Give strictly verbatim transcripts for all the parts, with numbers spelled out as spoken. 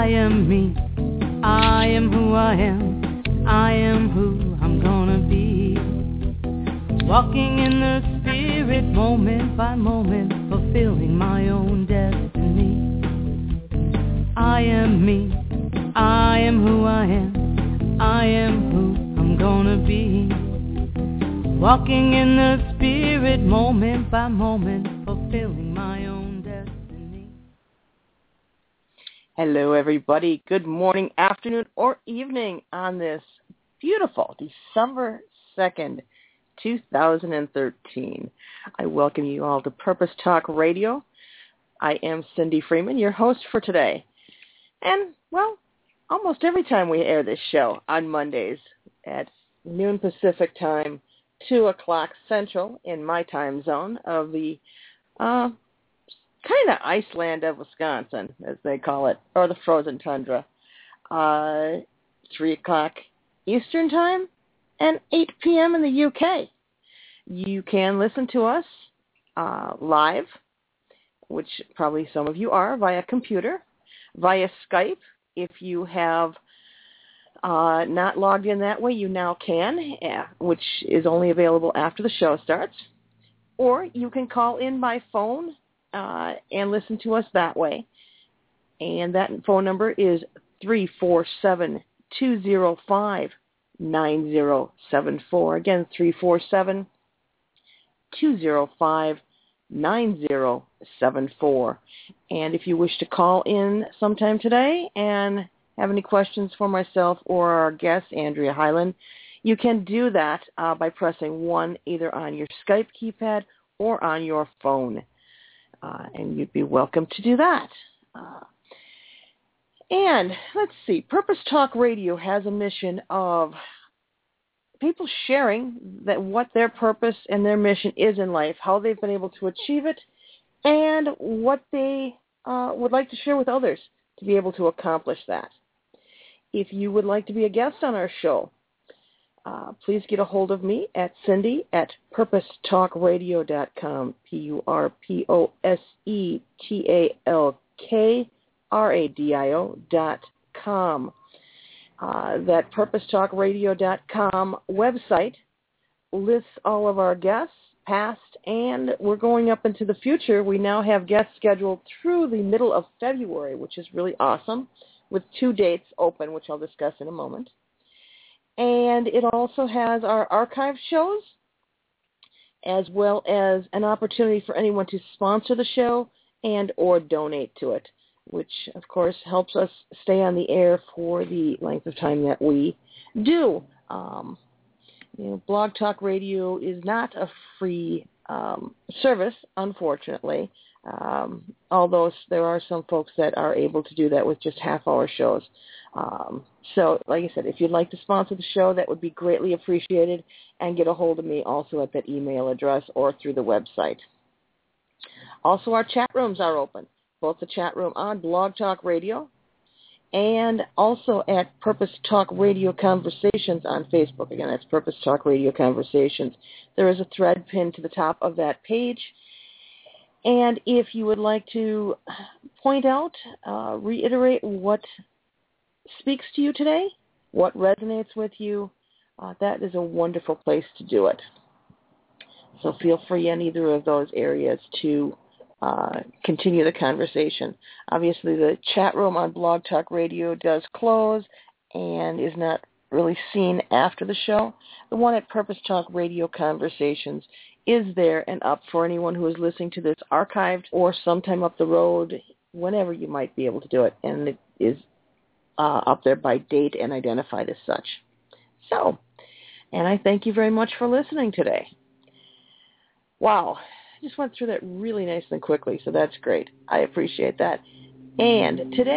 I am me. I am who I am. I am who I'm gonna be. Walking in the spirit, moment by moment, fulfilling my own destiny. I am me. I am who I am. I am who I'm gonna be. Walking in the spirit, moment by moment, fulfilling my own destiny. Hello, everybody. Good morning, afternoon, or evening on this beautiful December second, two thousand thirteen. I welcome you all to Purpose Talk Radio. I am Cindy Freeman, your host for today. And, well, almost every time we air this show on Mondays at noon Pacific time, two o'clock Central in my time zone of the uh, kind of Iceland of Wisconsin, as they call it, or the frozen tundra, uh, three o'clock Eastern time, and eight p.m. in the U K. You can listen to us uh, live, which probably some of you are, via computer, via Skype. If you have uh, not logged in that way, you now can, yeah, which is only available after the show starts. Or you can call in by phone uh, and listen to us that way. And that phone number is three four seven, two zero five, nine zero seven four. Again, three four seven, two zero five, nine zero seven four. And if you wish to call in sometime today and have any questions for myself or our guest, Andrea Hyland, you can do that uh, by pressing one either on your Skype keypad or on your phone. Uh, and you'd be welcome to do that. Uh, and let's see, Purpose Talk Radio has a mission of people sharing that what their purpose and their mission is in life, how they've been able to achieve it, and what they uh, would like to share with others to be able to accomplish that. If you would like to be a guest on our show, uh, please get a hold of me at Cindy at purpose talk radio dot com, P U R P O S E T A L K R A D I O dot com. Uh, that purpose talk radio dot com website lists all of our guests, past, and we're going up into the future. We now have guests scheduled through the middle of February, which is really awesome, with two dates open, which I'll discuss in a moment. And it also has our archive shows, as well as an opportunity for anyone to sponsor the show and or donate to it, which, of course, helps us stay on the air for the length of time that we do. Um, you know, Blog Talk Radio is not a free um, service, unfortunately, um, although there are some folks that are able to do that with just half-hour shows. Um, so, like I said, if you'd like to sponsor the show, that would be greatly appreciated, and get a hold of me also at that email address or through the website. Also, our chat rooms are open, both the chat room on Blog Talk Radio and also at Purpose Talk Radio Conversations on Facebook. Again, that's Purpose Talk Radio Conversations. There is a thread pinned to the top of that page. And if you would like to point out, uh, reiterate what speaks to you today, what resonates with you, uh, that is a wonderful place to do it. So feel free in either of those areas to Uh, continue the conversation. Obviously, the chat room on Blog Talk Radio does close and is not really seen after the show. The one at Purpose Talk Radio Conversations is there and up for anyone who is listening to this archived or sometime up the road, whenever you might be able to do it, and it is uh, up there by date and identified as such. So, and I thank you very much for listening today. Wow. Just went through that really nice and quickly, so that's great. I appreciate that. And today,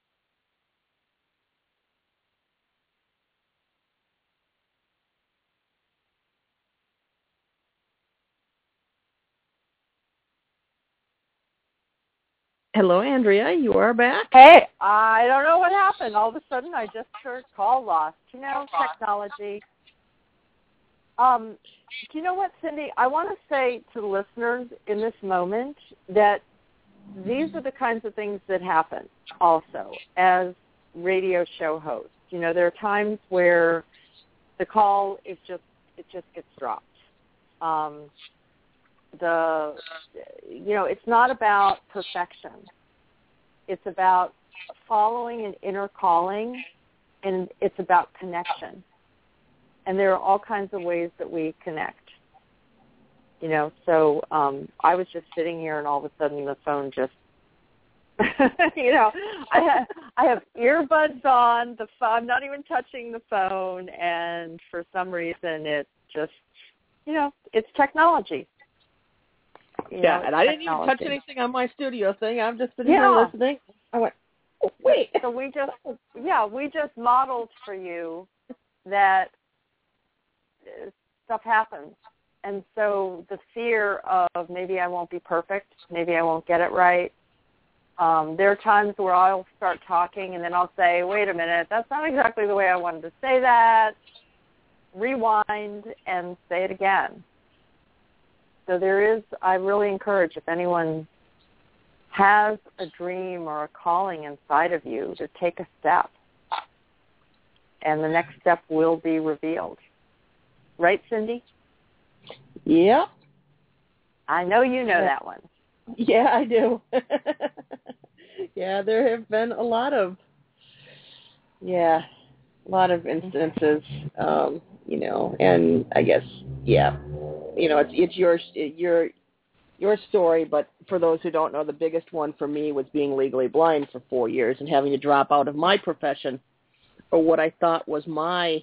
hello, Andrea, you are back. Hey, I don't know what happened. All of a sudden, I just heard call lost. You know, technology. Um, do you know what, Cindy? I want to say to the listeners in this moment that these are the kinds of things that happen also as radio show hosts. You know, there are times where the call is just, it just gets dropped. Um, the, you know, it's not about perfection. It's about following an inner calling, and it's about connection. And there are all kinds of ways that we connect. You know, so um, I was just sitting here, and all of a sudden the phone just, you know, I have, I have earbuds on. The phone, I'm not even touching the phone, and for some reason it just, you know, it's technology. You yeah, know, and I didn't technology. even touch anything on my studio thing. I'm just sitting Yeah. here listening. I went, oh, wait. So we just, yeah, we just modeled for you that stuff happens. And so the fear of maybe I won't be perfect, maybe I won't get it right. Um, there are times where I'll start talking and then I'll say, wait a minute, that's not exactly the way I wanted to say that. Rewind and say it again. So there is, I really encourage if anyone has a dream or a calling inside of you to take a step. And the next step will be revealed. Right, Cindy? Yeah. I know you know that one. Yeah, I do. Yeah, there have been a lot of, yeah, a lot of instances, um, you know, and I guess, yeah, you know, it's it's your your your story, but for those who don't know, the biggest one for me was being legally blind for four years and having to drop out of my profession or what I thought was my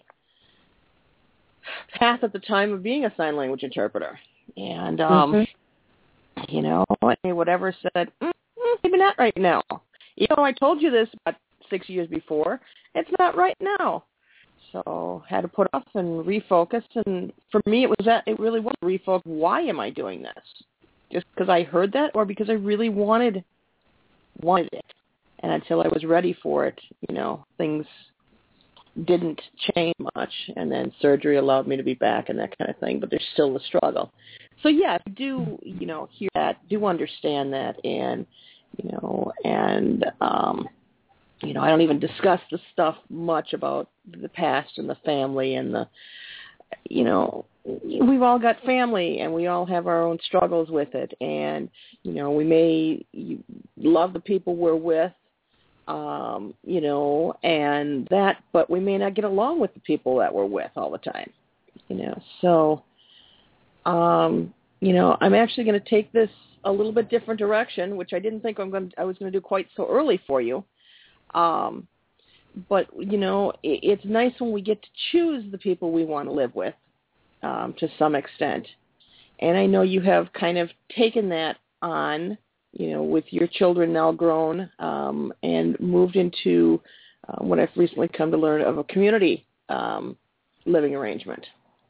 path at the time of being a sign language interpreter. And, um, mm-hmm. you know, whatever said, mm, mm, maybe not right now. Even though I told you this about six years before, it's not right now. So had to put off and refocus. And for me, it was that it really was refocus. Why am I doing this? Just because I heard that, or because I really wanted wanted it? And until I was ready for it, you know, things didn't change much, and then surgery allowed me to be back and that kind of thing, but there's still a struggle. So, yeah, I do, you know, hear that, do understand that, and, you know, and, um, you know, I don't even discuss the stuff much about the past and the family and the, you know, we've all got family, and we all have our own struggles with it, and, you know, we may love the people we're with, Um, you know, and that, but we may not get along with the people that we're with all the time, you know. So, um, you know, I'm actually going to take this a little bit different direction, which I didn't think I'm going to, I was going to do quite so early for you. Um, but, you know, it, it's nice when we get to choose the people we want to live with, um, to some extent. And I know you have kind of taken that on, you know, with your children now grown, um, and moved into uh, what I've recently come to learn of a community um, living arrangement.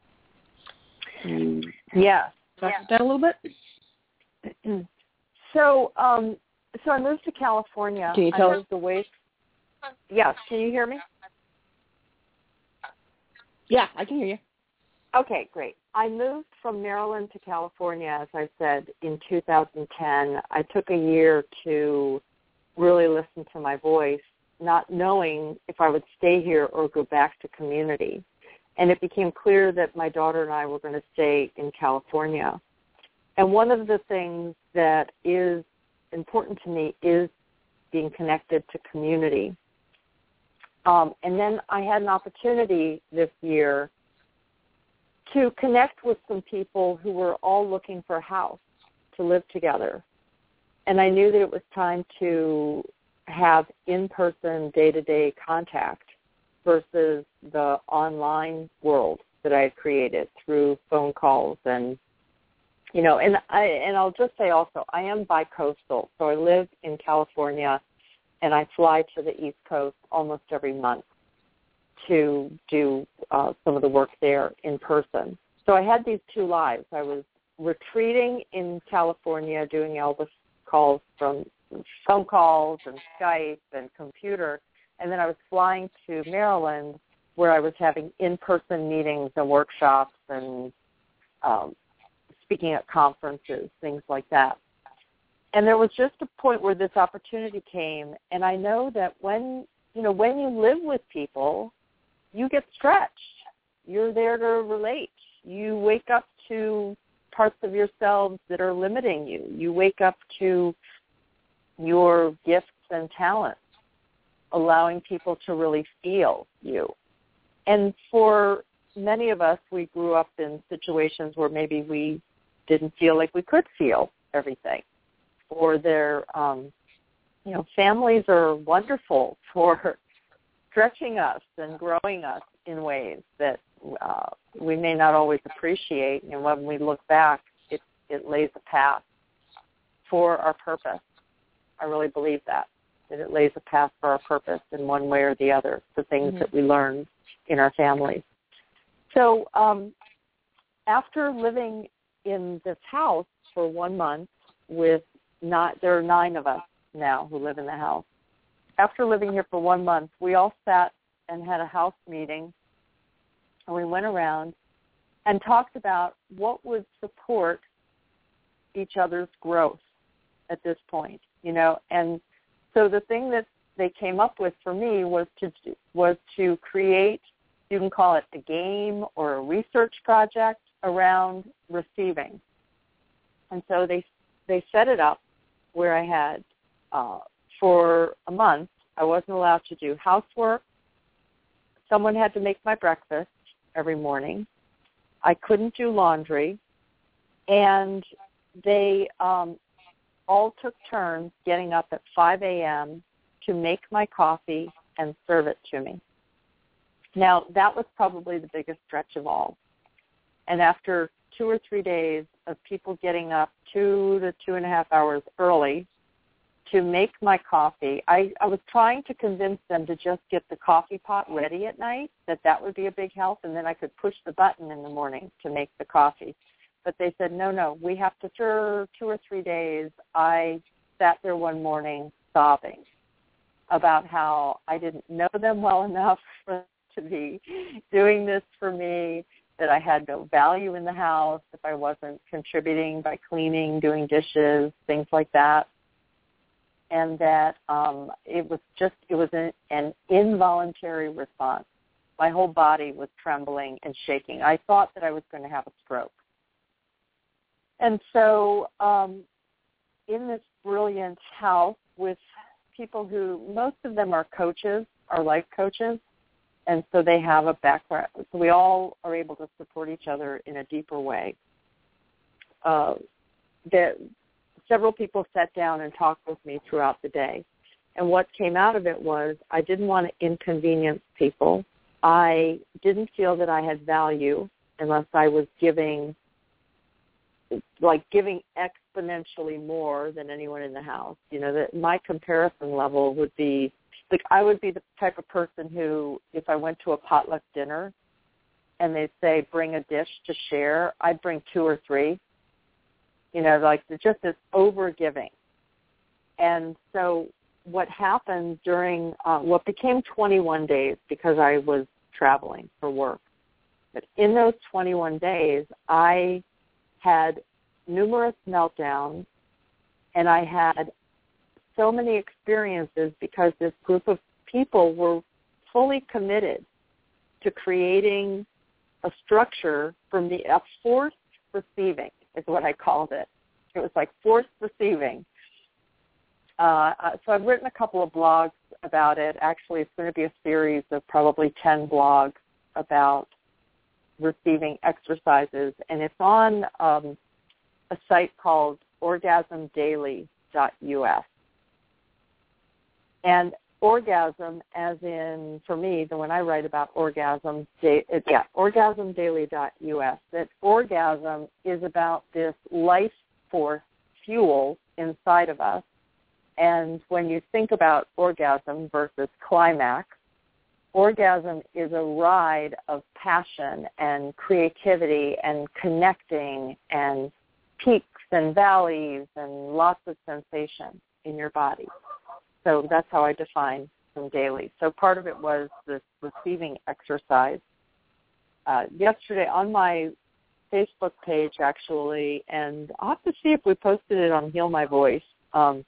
Mm. Yeah. Talk yeah. about that a little bit? So, um, so I moved to California. Can you tell I moved us? away. Yes. Can you hear me? Yeah, I can hear you. Okay, great. I moved from Maryland to California, as I said, in two thousand ten. I took a year to really listen to my voice, not knowing if I would stay here or go back to community. And it became clear that my daughter and I were going to stay in California. And one of the things that is important to me is being connected to community. Um, and then I had an opportunity this year to connect with some people who were all looking for a house to live together. And I knew that it was time to have in-person, day-to-day contact versus the online world that I had created through phone calls. And, you know, and, I, and I'll just say also, I am bi-coastal, so I live in California, and I fly to the East Coast almost every month to do uh, some of the work there in person. So I had these two lives. I was retreating in California, doing Elvis calls from phone calls and Skype and computer, and then I was flying to Maryland where I was having in-person meetings and workshops and um, speaking at conferences, things like that. And there was just a point where this opportunity came, and I know that when, you know, when you live with people, you get stretched. You're there to relate. You wake up to parts of yourselves that are limiting you. You wake up to your gifts and talents, allowing people to really feel you. And for many of us, we grew up in situations where maybe we didn't feel like we could feel everything. Or their, um, you know, families are wonderful for stretching us and growing us in ways that uh, we may not always appreciate. And when we look back, it, it lays a path for our purpose. I really believe that, that it lays a path for our purpose in one way or the other, the things mm-hmm. that we learn in our families. So um, after living in this house for one month with not, there are nine of us now who live in the house. After living here for one month, we all sat and had a house meeting, and we went around and talked about what would support each other's growth at this point, you know. And so the thing that they came up with for me was to was to create, you can call it a game or a research project around receiving. And so they they set it up where I had, uh, for a month, I wasn't allowed to do housework. Someone had to make my breakfast every morning. I couldn't do laundry. And they um, all took turns getting up at five a.m. to make my coffee and serve it to me. Now, that was probably the biggest stretch of all. And after two or three days of people getting up two to two and a half hours early to make my coffee, I, I was trying to convince them to just get the coffee pot ready at night, that that would be a big help, and then I could push the button in the morning to make the coffee. But they said, no, no, we have to, for two or three days, I sat there one morning sobbing about how I didn't know them well enough for them to be doing this for me, that I had no value in the house if I wasn't contributing by cleaning, doing dishes, things like that. And that um, it was just, it was an, an involuntary response. My whole body was trembling and shaking. I thought that I was going to have a stroke. And so um, in this brilliant house with people who, most of them are coaches, are life coaches, and so they have a background. So we all are able to support each other in a deeper way. Uh, that several people sat down and talked with me throughout the day. And what came out of it was I didn't want to inconvenience people. I didn't feel that I had value unless I was giving, like giving exponentially more than anyone in the house. You know, that my comparison level would be, like I would be the type of person who, if I went to a potluck dinner and they'd say, bring a dish to share, I'd bring two or three. You know, like just this over-giving. And so what happened during uh, what became twenty-one days, because I was traveling for work, but in those twenty-one days, I had numerous meltdowns, and I had so many experiences because this group of people were fully committed to creating a structure for me, a forced receiving is what I called it. It was like forced receiving. Uh, so I've written a couple of blogs about it. Actually, it's going to be a series of probably ten blogs about receiving exercises, and it's on um, a site called orgasm daily dot U S. And orgasm, as in, for me, the when I write about orgasm, yeah, orgasm daily dot U S, that orgasm is about this life force fuel inside of us. And when you think about orgasm versus climax, orgasm is a ride of passion and creativity and connecting and peaks and valleys and lots of sensation in your body. So that's how I define them daily. So part of it was this receiving exercise. Uh, yesterday on my Facebook page, actually, and I'll have to see if we posted it on Heal My Voice, Um,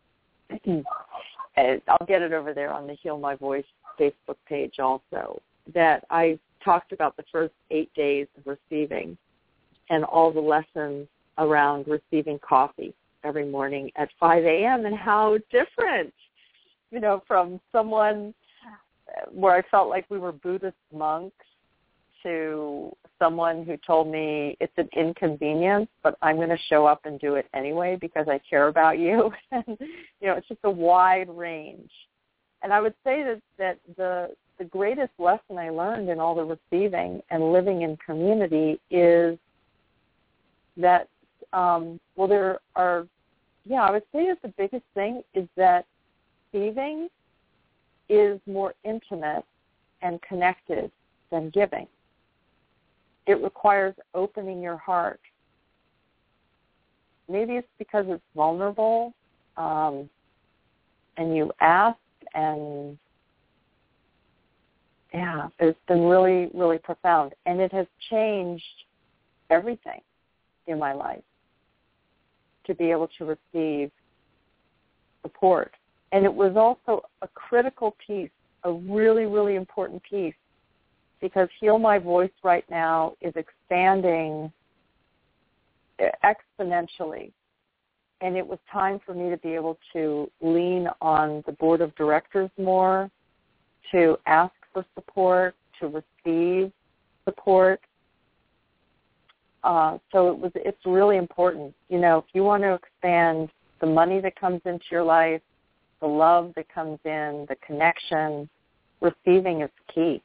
I'll get it over there on the Heal My Voice Facebook page also, that I talked about the first eight days of receiving and all the lessons around receiving coffee every morning at five a.m. and how different, you know, from someone where I felt like we were Buddhist monks to someone who told me it's an inconvenience, but I'm going to show up and do it anyway because I care about you. And, you know, it's just a wide range. And I would say that, that the the greatest lesson I learned in all the receiving and living in community is that, um, well, there are, yeah, I would say that the biggest thing is that receiving is more intimate and connected than giving. It requires opening your heart. Maybe it's because it's vulnerable, um, and you ask, and yeah, it's been really, really profound. And it has changed everything in my life to be able to receive support. And it was also a critical piece, a really, really important piece, because Heal My Voice right now is expanding exponentially. And it was time for me to be able to lean on the board of directors more, to ask for support, to receive support. Uh, so it was. It's really important. You know, if you want to expand the money that comes into your life, the love that comes in, the connection, receiving is key.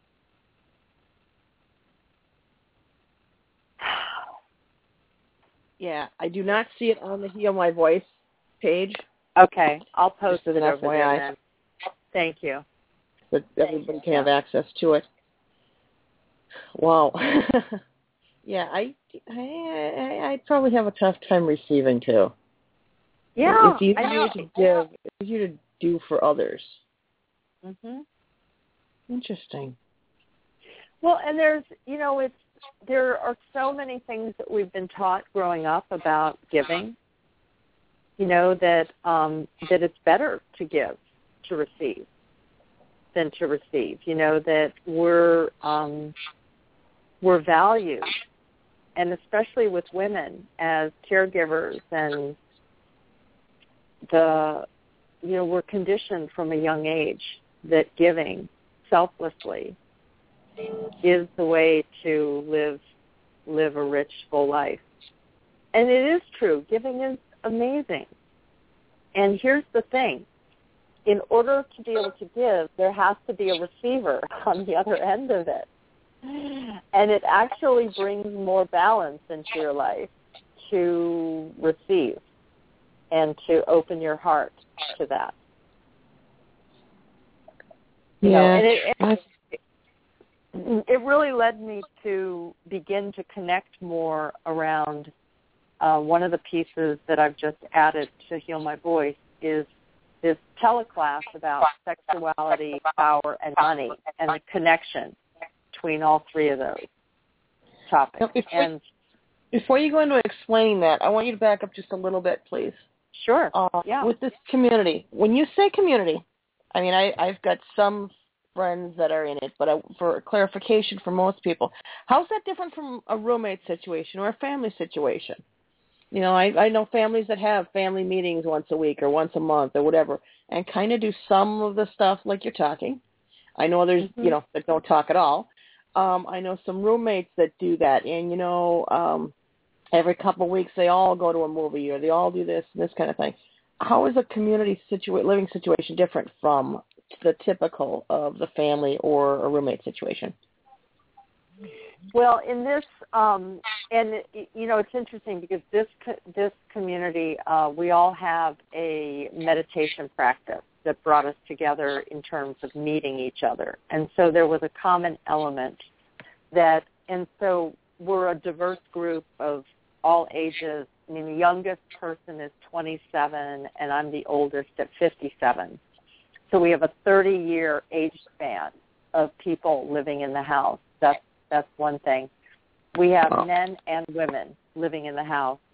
Yeah, I do not see it on the Heal My Voice page. Okay, I'll post Just it as an over F Y I. there then. Thank you. But everybody can have access to it. Wow. Yeah, I, I, I, I probably have a tough time receiving too. Yeah, it's easier I know. to give, it's easier to do for others. Mhm. Interesting. Well, and there's, you know, it's there are so many things that we've been taught growing up about giving. You know that um, that it's better to give to receive than to receive. You know that we're um, we're valued, and especially with women as caregivers, and the you know we're conditioned from a young age that giving selflessly is the way to live live a rich, full life. And it is true. Giving is amazing. And here's the thing. In order to be able to give, there has to be a receiver on the other end of it. And it actually brings more balance into your life to receive and to open your heart to that. You yeah. know, and it, and it really led me to begin to connect more around uh, one of the pieces that I've just added to Heal My Voice is this teleclass about sexuality, power, and money, and the connection between all three of those topics. Now, before, and before you go into explaining that, I want you to back up just a little bit, please. Sure. Uh, yeah. With this community, when you say community, I mean, I, I've got some friends that are in it, but I, for clarification for most people, how's that different from a roommate situation or a family situation? You know, I, I know families that have family meetings once a week or once a month or whatever, and kind of do some of the stuff like you're talking. I know there's, mm-hmm. you know, that don't talk at all. Um, I know some roommates that do that, and, you know, um, every couple of weeks they all go to a movie or they all do this and this kind of thing. How is a community situa- living situation different from the typical of the family or a roommate situation? Well, in this, um, and you know, it's interesting because this this community, uh, we all have a meditation practice that brought us together in terms of meeting each other, and so there was a common element that, and so we're a diverse group of all ages. I mean, the youngest person is twenty-seven, and I'm the oldest at fifty-seven. So we have a thirty-year age span of people living in the house. That's that's one thing. We have men and women living in the house.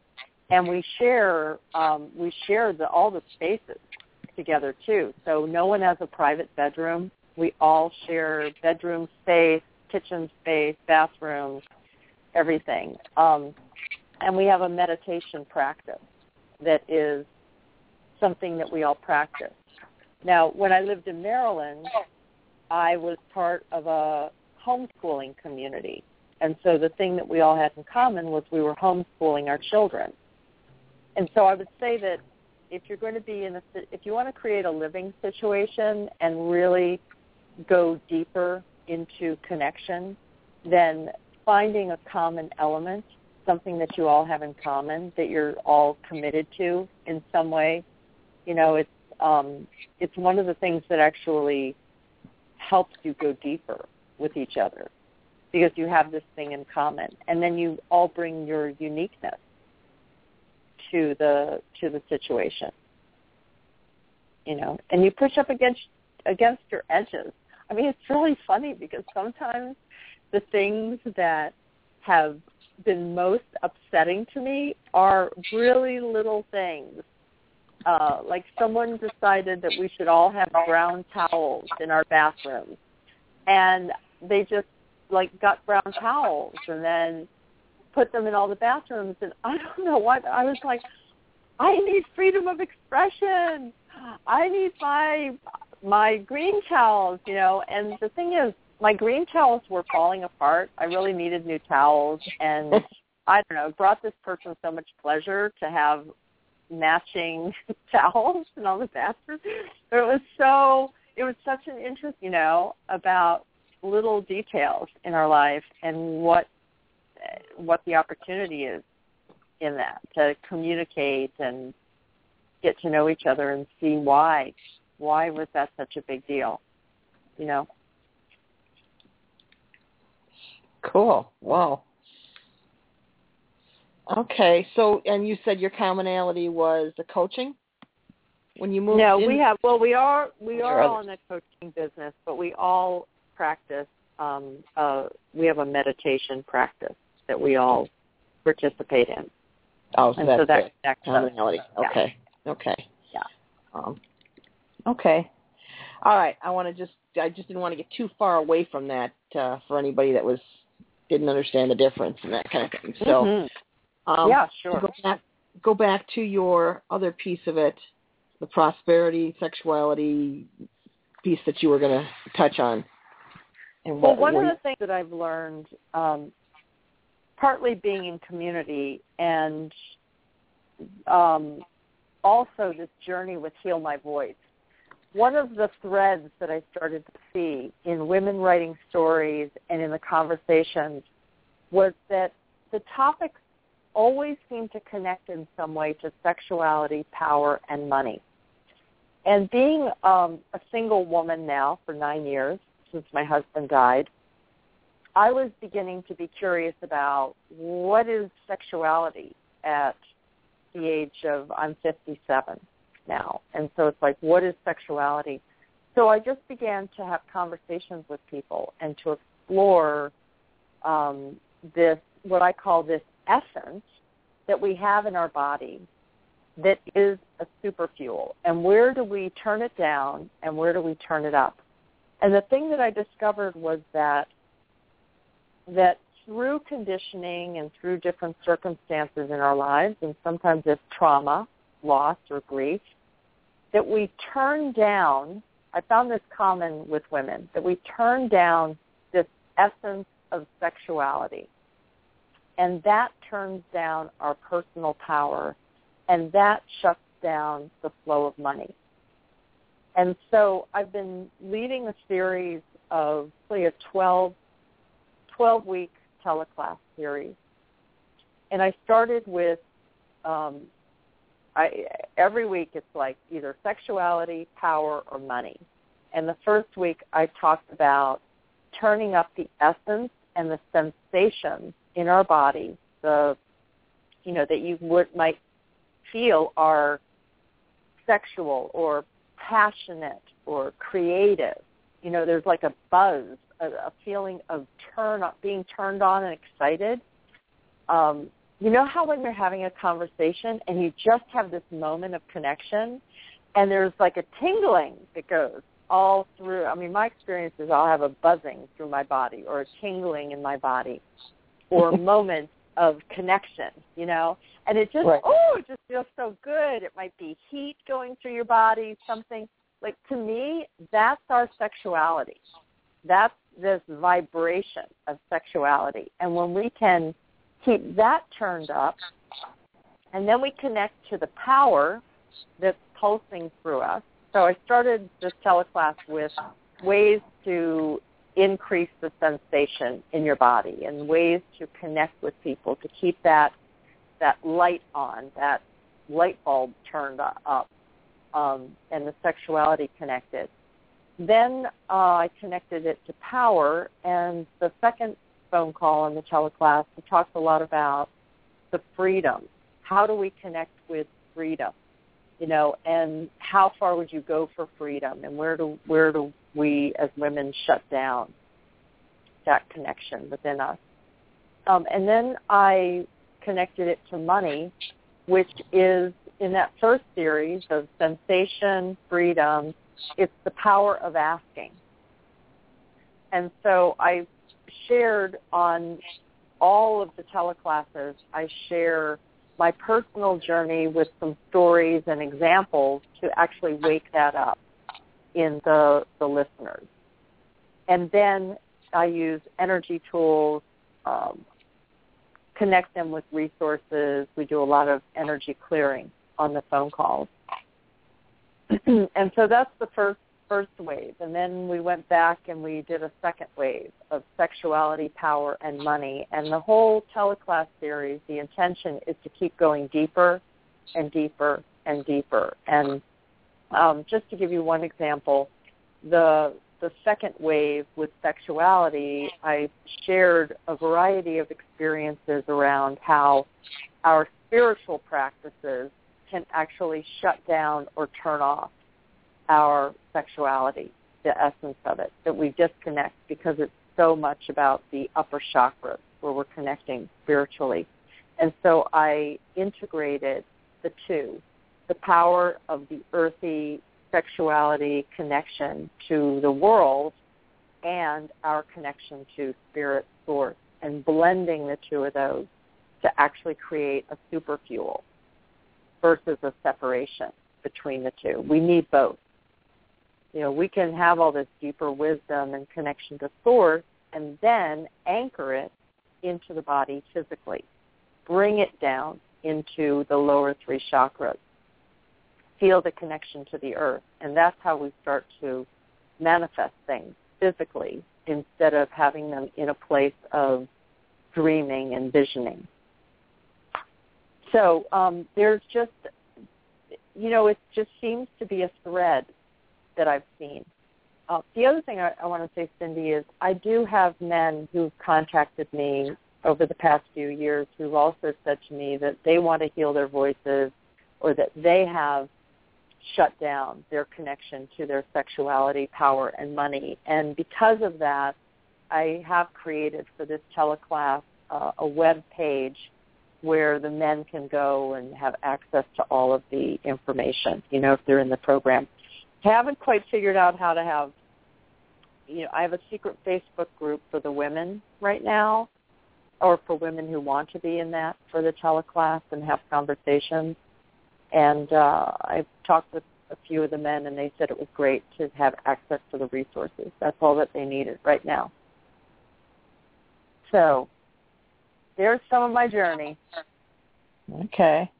and we share um, we share the, all the spaces together too. So no one has a private bedroom. We all share bedroom space, kitchen space, bathrooms, everything. Um, and we have a meditation practice that is something that we all practice. Now, when I lived in Maryland, I was part of a homeschooling community. And so the thing that we all had in common was we were homeschooling our children. And so I would say that if you're going to be in a, if you want to create a living situation and really go deeper into connection, then finding a common element, something that you all have in common, that you're all committed to in some way, you know, it's um, it's one of the things that actually helps you go deeper with each other, because you have this thing in common, and then you all bring your uniqueness to the to the situation, you know, and you push up against against your edges. I mean, it's really funny because sometimes the things that have been most upsetting to me are really little things. Uh, like someone decided that we should all have brown towels in our bathrooms, and they just like got brown towels and then put them in all the bathrooms. And I don't know what, I was like, I need freedom of expression. I need my my green towels, you know. And the thing is, my green towels were falling apart. I really needed new towels, and I don't know, it brought this person so much pleasure to have matching towels in all the bathrooms. It was so, it was such an interest, you know, about little details in our life and what what the opportunity is in that, to communicate and get to know each other and see why. Why was that such a big deal, you know? Cool. Wow. Okay. So, and you said your commonality was the coaching when you moved no, in? No, we have, well, we are, we are others? all in the coaching business, but we all practice, um, uh, we have a meditation practice that we all participate in. Oh, so and that's so that, it. that Commonality. yeah. Okay. Okay. Yeah. Um, okay. All right. I want to just, I just didn't want to get too far away from that uh, for anybody that was, didn't understand the difference and that kind of thing. So, mm-hmm. um, yeah, sure. Go back, go back to your other piece of it, the prosperity, sexuality piece that you were going to touch on. And well, what, one what of the things that I've learned, um, partly being in community and um, also this journey with Heal My Voice, one of the threads that I started to see in women writing stories and in the conversations was that the topics always seem to connect in some way to sexuality, power, and money. And being um, a single woman now for nine years, since my husband died, I was beginning to be curious about what is sexuality at the age of, I'm fifty-seven now. And so it's like, what is sexuality? So I just began to have conversations with people and to explore um, this, what I call this essence that we have in our body that is a super fuel. And where do we turn it down and where do we turn it up? And the thing that I discovered was that that through conditioning and through different circumstances in our lives, and sometimes it's trauma, loss, or grief, that we turn down, I found this common with women, that we turn down this essence of sexuality. And that turns down our personal power, and that shuts down the flow of money. And so I've been leading a series of, say, a twelve, twelve-week teleclass series. And I started with, um, I, every week it's like either sexuality, power, or money. And the first week I talked about turning up the essence and the sensations in our body, the, you know, that you would might feel are sexual or passionate or creative. You know, there's like a buzz, a, a feeling of turn being turned on and excited. Um, you know how when you're having a conversation and you just have this moment of connection and there's like a tingling that goes all through. I mean, my experience is I'll have a buzzing through my body or a tingling in my body or moments of connection, you know, and it just, right. oh, it just feels so good. It might be heat going through your body, something. Like, to me, that's our sexuality. That's this vibration of sexuality. And when we can keep that turned up, and then we connect to the power that's pulsing through us. So I started this teleclass with ways to increase the sensation in your body and ways to connect with people to keep that that light on, that light bulb turned up, um, and the sexuality connected. Then uh, I connected it to power, and the second phone call in the teleclass, we talked a lot about the freedom. How do we connect with freedom? You know, and how far would you go for freedom, and where do where do we as women shut down that connection within us? Um, and then I connected it to money, which is in that first series of sensation, freedom, it's the power of asking. And so I shared on all of the teleclasses, I share my personal journey with some stories and examples to actually wake that up in the, the listeners. And then I use energy tools, um, connect them with resources. We do a lot of energy clearing on the phone calls. And so that's the first first wave. And then we went back and we did a second wave of sexuality, power, and money. And the whole teleclass series, the intention is to keep going deeper and deeper and deeper. And um, just to give you one example, the the second wave with sexuality, I shared a variety of experiences around how our spiritual practices can actually shut down or turn off our sexuality, the essence of it, that we disconnect because it's so much about the upper chakras where we're connecting spiritually. And so I integrated the two, the power of the earthy sexuality connection to the world and our connection to spirit source, and blending the two of those to actually create a super fuel versus a separation between the two. We need both. You know, we can have all this deeper wisdom and connection to source and then anchor it into the body physically, bring it down into the lower three chakras, feel the connection to the earth, and that's how we start to manifest things physically instead of having them in a place of dreaming and visioning. So um, there's just, you know, it just seems to be a thread that I've seen. Uh, the other thing I, I want to say, Cindy, is I do have men who've contacted me over the past few years who've also said to me that they want to heal their voices or that they have shut down their connection to their sexuality, power, and money. And because of that, I have created for this teleclass uh, a web page where the men can go and have access to all of the information, you know, if they're in the program. I haven't quite figured out how to have, you know, I have a secret Facebook group for the women right now, or for women who want to be in that for the teleclass and have conversations. And uh, I've talked with a few of the men, and they said it was great to have access to the resources. That's all that they needed right now. So there's some of my journey. Okay.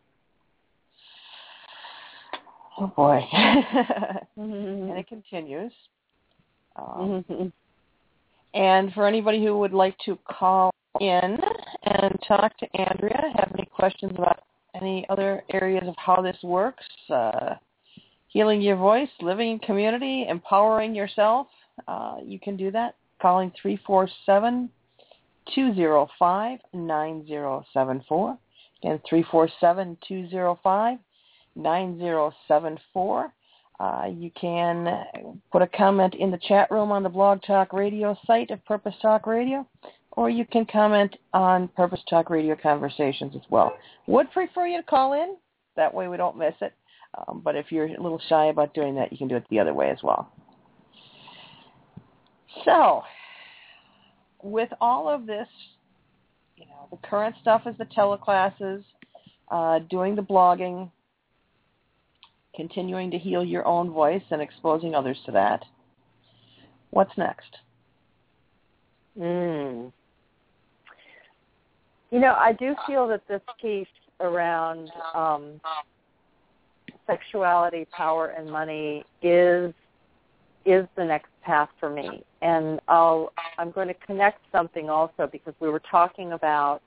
Oh, boy. Mm-hmm. And it continues. Um, mm-hmm. And for anybody who would like to call in and talk to Andrea, have any questions about any other areas of how this works, uh, healing your voice, living in community, empowering yourself, uh, you can do that calling three four seven, two zero five, nine zero seven four. Again, three four seven, two zero five, nine zero seven four. Uh, you can put a comment in the chat room on the Blog Talk Radio site of Purpose Talk Radio. or you can comment on Purpose Talk Radio Conversations as well. Would prefer you to call in. That way we don't miss it. Um, but if you're a little shy about doing that, you can do it the other way as well. So, with all of this, you know, the current stuff is the teleclasses, uh, doing the blogging, continuing to heal your own voice and exposing others to that. What's next? Mm. You know, I do feel that this piece around um, sexuality, power, and money is is the next path for me. And I'll, I'm going to connect something also, because we were talking about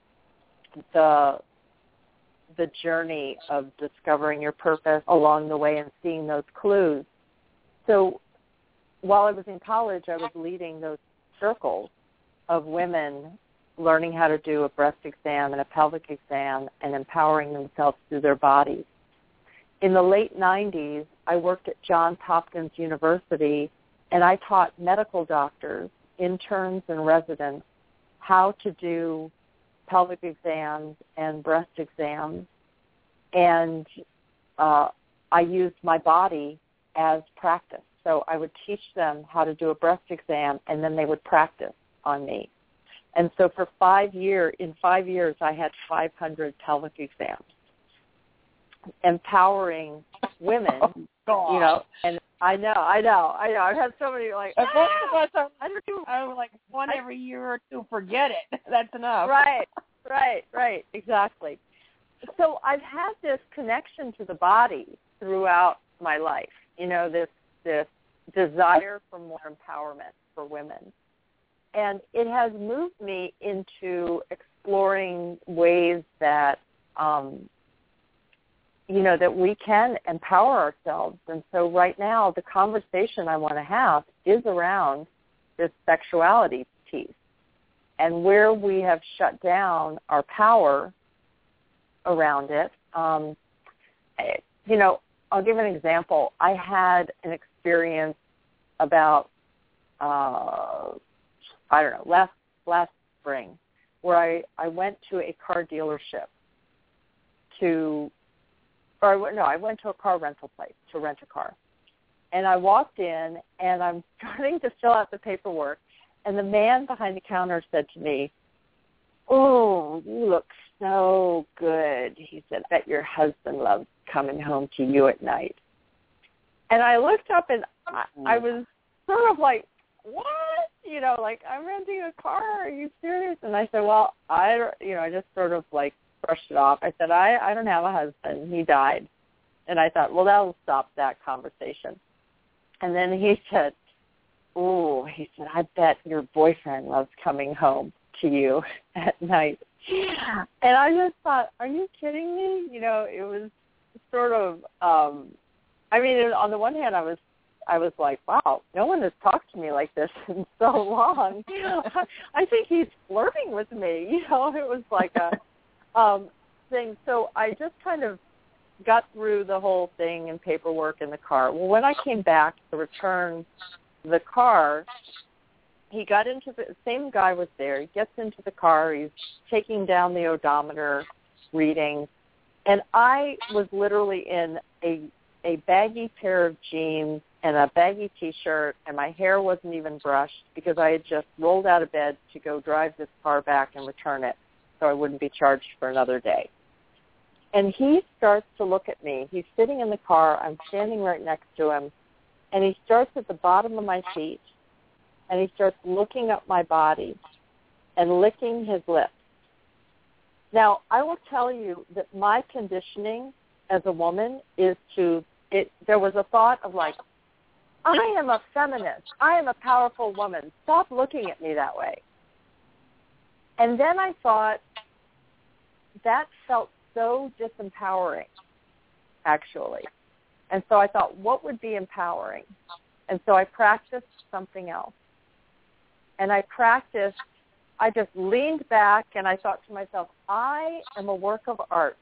the the journey of discovering your purpose along the way and seeing those clues. So while I was in college, I was leading those circles of women learning how to do a breast exam and a pelvic exam and empowering themselves through their bodies. In the late nineties, I worked at Johns Hopkins University, and I taught medical doctors, interns, and residents how to do pelvic exams and breast exams, and uh, I used my body as practice. So I would teach them how to do a breast exam, and then they would practice on me. And so for five years, in five years, I had five hundred pelvic exams, empowering women. Oh, you know, and I know, I know, I know. I've had so many like. Most ah, of us are, I don't do, are like one I, every year or two. Forget it. That's enough. Right, right, right. Exactly. So I've had this connection to the body throughout my life. You know, this this desire for more empowerment for women. And it has moved me into exploring ways that, um, you know, that we can empower ourselves. And so right now, the conversation I want to have is around this sexuality piece and where we have shut down our power around it. Um, you know, I'll give an example. I had an experience about, uh, I don't know, last last spring, where I, I went to a car dealership to, or I, no, I went to a car rental place to rent a car. And I walked in, and I'm starting to fill out the paperwork, and the man behind the counter said to me, "Oh, you look so good." He said, "I bet your husband loves coming home to you at night." And I looked up, and I, I was sort of like, what? You know, like, I'm renting a car. Are you serious? And I said, well, I, you know, I just sort of, like, brushed it off. I said, I, I don't have a husband. He died. And I thought, well, that'll stop that conversation. And then he said, oh, he said, I bet your boyfriend loves coming home to you at night. And I just thought, are you kidding me? You know, it was sort of, um, I mean, on the one hand, I was I was like, wow, no one has talked to me like this in so long. I think he's flirting with me. You know, it was like a um, thing. So I just kind of got through the whole thing and paperwork in the car. Well, when I came back to return the car, he got into the same guy was there. He gets into the car. He's taking down the odometer readings. And I was literally in a a baggy pair of jeans and a baggy T-shirt, and my hair wasn't even brushed because I had just rolled out of bed to go drive this car back and return it so I wouldn't be charged for another day. And he starts to look at me. He's sitting in the car. I'm standing right next to him, and he starts at the bottom of my seat, and he starts looking up my body and licking his lips. Now, I will tell you that my conditioning as a woman is to, it. there was a thought of like, I am a feminist. I am a powerful woman. Stop looking at me that way. And then I thought, that felt so disempowering, actually. And so I thought, what would be empowering? And so I practiced something else. And I practiced, I just leaned back and I thought to myself, I am a work of art.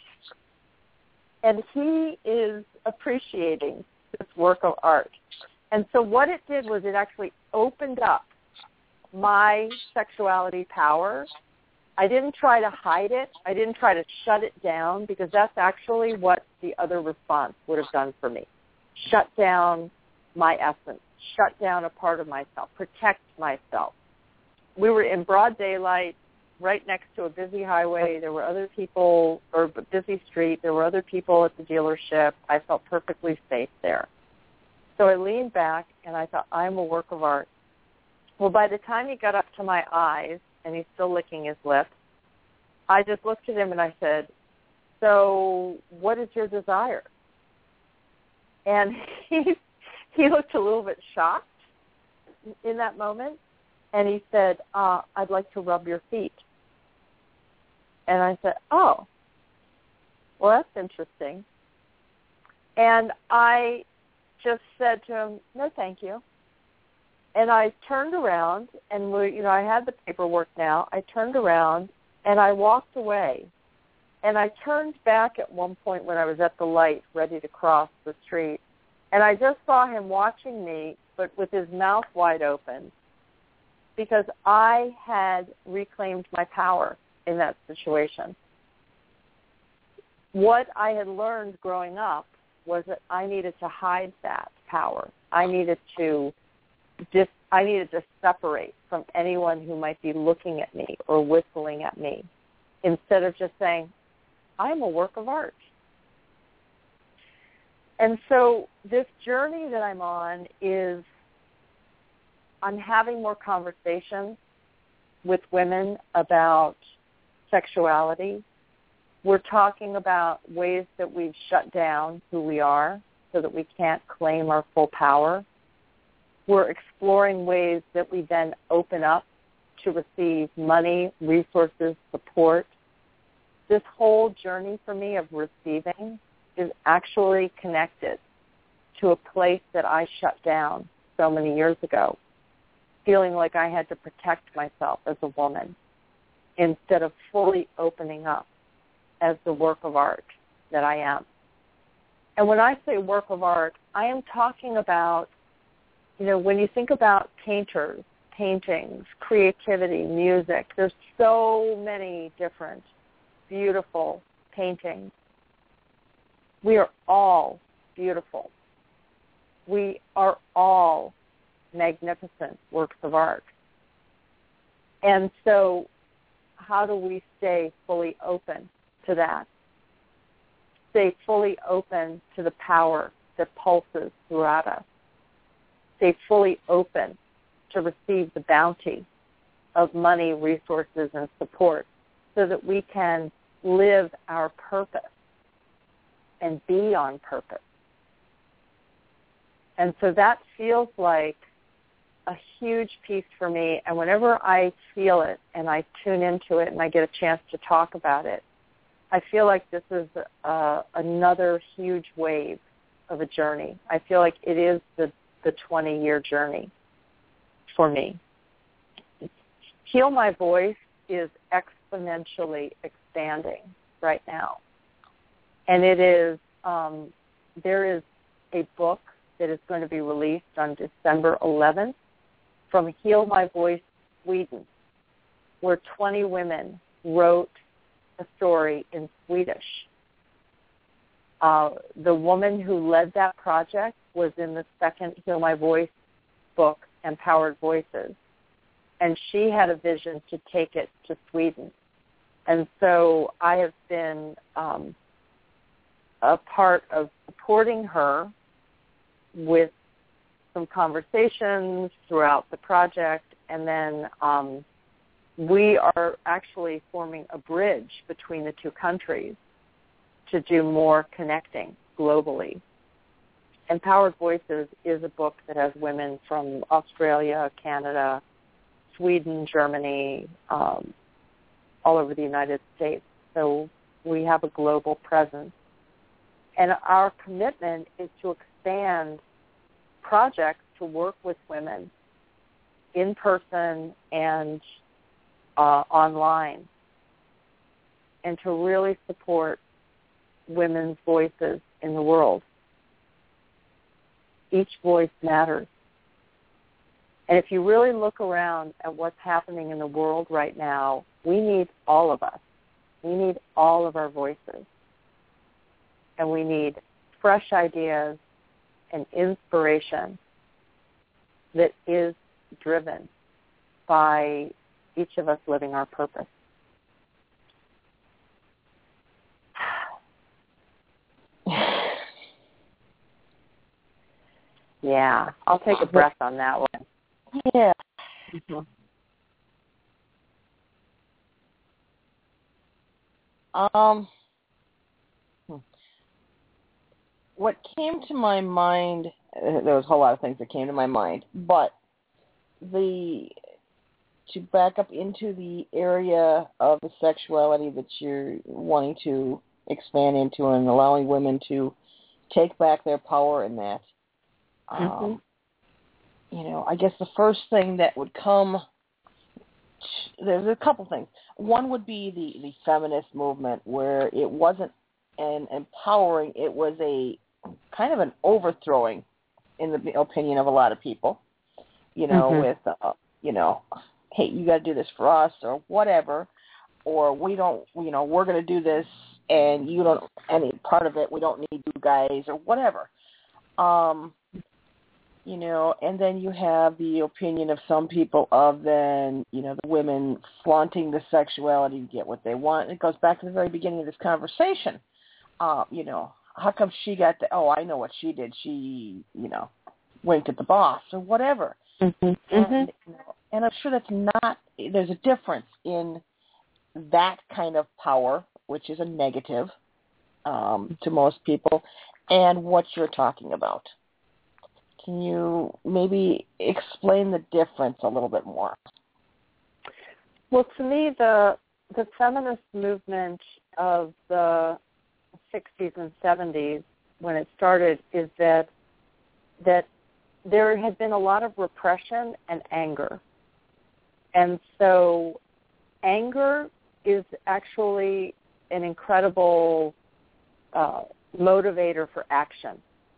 And he is appreciating this work of art. And so what it did was it actually opened up my sexuality power. I didn't try to hide it. I didn't try to shut it down, because that's actually what the other response would have done for me. Shut down my essence, shut down a part of myself, protect myself. We were in broad daylight, right next to a busy highway. There were other people, or busy street. There were other people at the dealership. I felt perfectly safe there. So I leaned back, and I thought, I'm a work of art. Well, by the time he got up to my eyes, and he's still licking his lips, I just looked at him and I said, so what is your desire? And he he looked a little bit shocked in that moment, and he said, uh, I'd like to rub your feet. And I said, oh, well, that's interesting. And I just said to him, no, thank you. And I turned around, and we, you know, I had the paperwork now. I turned around, and I walked away. And I turned back at one point when I was at the light, ready to cross the street, and I just saw him watching me, but with his mouth wide open, because I had reclaimed my power in that situation. What I had learned growing up was that I needed to hide that power. I needed to Just, I needed to separate from anyone who might be looking at me or whistling at me, instead of just saying, I'm a work of art. And so this journey that I'm on is I'm having more conversations with women about sexuality. We're talking about ways that we've shut down who we are so that we can't claim our full power. We're exploring ways that we then open up to receive money, resources, support. This whole journey for me of receiving is actually connected to a place that I shut down so many years ago, feeling like I had to protect myself as a woman instead of fully opening up as the work of art that I am. And when I say work of art, I am talking about, you know, when you think about painters, paintings, creativity, music, there's so many different beautiful paintings. We are all beautiful. We are all magnificent works of art. And so how do we stay fully open to that? Stay fully open to the power that pulses throughout us. Stay fully open to receive the bounty of money, resources, and support so that we can live our purpose and be on purpose. And so that feels like a huge piece for me. And whenever I feel it and I tune into it and I get a chance to talk about it, I feel like this is uh, another huge wave of a journey. I feel like it is the the twenty-year journey for me. Heal My Voice is exponentially expanding right now. And it is, um, there is a book that is going to be released on December eleventh from Heal My Voice Sweden, where twenty women wrote a story in Swedish. Uh, the woman who led that project was in the second Heal My Voice book, Empowered Voices, and she had a vision to take it to Sweden. And so I have been um, a part of supporting her with some conversations throughout the project, and then um, we are actually forming a bridge between the two countries to do more connecting globally. Empowered Voices is a book that has women from Australia, Canada, Sweden, Germany, um, all over the United States. So we have a global presence. And our commitment is to expand projects to work with women in person and uh, online, and to really support women's voices in the world. Each voice matters. And if you really look around at what's happening in the world right now, we need all of us. We need all of our voices. And we need fresh ideas and inspiration that is driven by each of us living our purpose. Yeah, I'll take a breath on that one. Yeah. Mm-hmm. Um, what came to my mind, uh, there was a whole lot of things that came to my mind, but the to back up into the area of the sexuality that you're wanting to expand into and allowing women to take back their power in that. Um, mm-hmm. You know, I guess the first thing that would come, there's a couple things. One would be the, the feminist movement, where it wasn't an empowering, it was a kind of an overthrowing, in the opinion of a lot of people, you know, mm-hmm. with, uh, you know, hey, you got to do this for us or whatever, or we don't, you know, we're going to do this and you don't, any part of it, we don't need you guys or whatever. Um, you know, and then you have the opinion of some people of then, you know, the women flaunting the sexuality to get what they want. It goes back to the very beginning of this conversation. Uh, you know, how come she got the, oh, I know what she did. She, you know, winked at the boss or whatever. Mm-hmm. And, Mm-hmm. you know, and I'm sure that's not, there's a difference in that kind of power, which is a negative um, to most people, and what you're talking about. Can you maybe explain the difference a little bit more? Well, to me, the the feminist movement of the sixties and seventies, when it started, is that that there had been a lot of repression and anger. And so anger is actually an incredible uh, motivator for action.